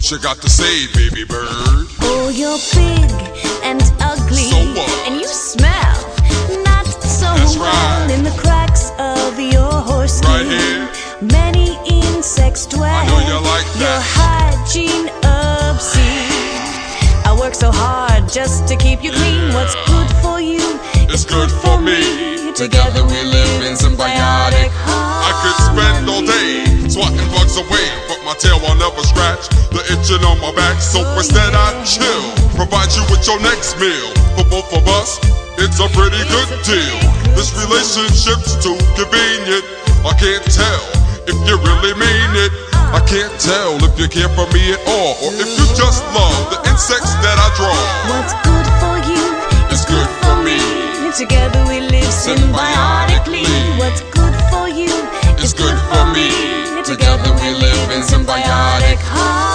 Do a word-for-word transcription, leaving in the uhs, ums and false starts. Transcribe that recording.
What you got to say, baby bird? Oh, you're big and ugly, So what? and you smell not so That's well. right. In the cracks of your horse skin, Right here. many insects dwell. I know you like that. Your hygiene obscene. I work so hard just to keep you clean. Yeah. What's good for you It's good for me. Together we live in symbiotic I could spend all day swatting bugs away, but my tail will never scratch the itching on my back. So instead I chill, provide you with your next meal. For both of us, it's a pretty good deal. This relationship's too convenient. I can't tell if you really mean it. I can't tell if you care for me at all, or if you just love the insects that I draw. What's good for you It's good for me. Together we live symbiotically. What's good for you It's good for me. Together we live in symbiotic harmony.